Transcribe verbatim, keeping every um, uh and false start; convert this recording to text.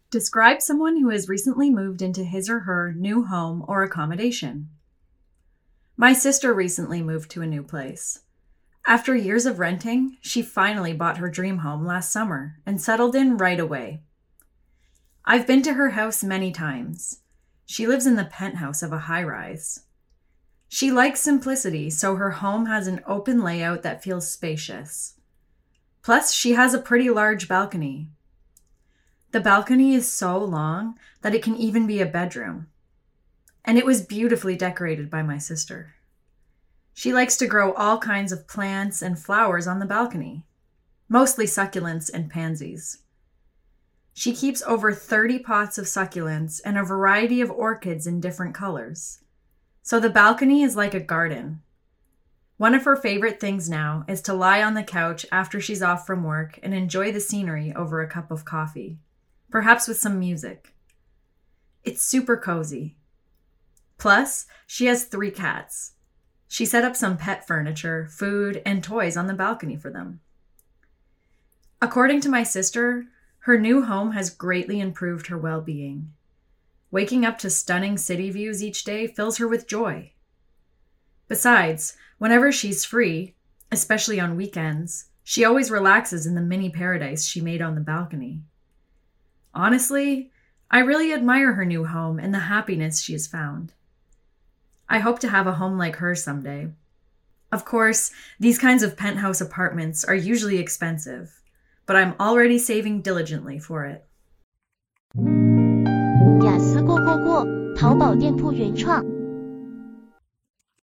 Describe someone who has recently moved into his or her new home or accommodation. My sister recently moved to a new place. After years of renting, she finally bought her dream home last summer and settled in right away. I've been to her house many times. She lives in the penthouse of a high-rise. She likes simplicity, so her home has an open layout that feels spacious. Plus, she has a pretty large balcony. The balcony is so long that it can even be a bedroom. And it was beautifully decorated by my sister. She likes to grow all kinds of plants and flowers on the balcony, mostly succulents and pansies. She keeps over thirty pots of succulents and a variety of orchids in different colors. So the balcony is like a garden. One of her favorite things now is to lie on the couch after she's off from work and enjoy the scenery over a cup of coffee, perhaps with some music. It's super cozy. Plus, she has three cats. She set up some pet furniture, food, and toys on the balcony for them. According to my sister, her new home has greatly improved her well-being. Waking up to stunning city views each day fills her with joy. Besides, whenever she's free, especially on weekends, she always relaxes in the mini paradise she made on the balcony. Honestly, I really admire her new home and the happiness she has found. I hope to have a home like hers someday. Of course, these kinds of penthouse apartments are usually expensive, but I'm already saving diligently for it. 雅思过过过，淘宝店铺原创。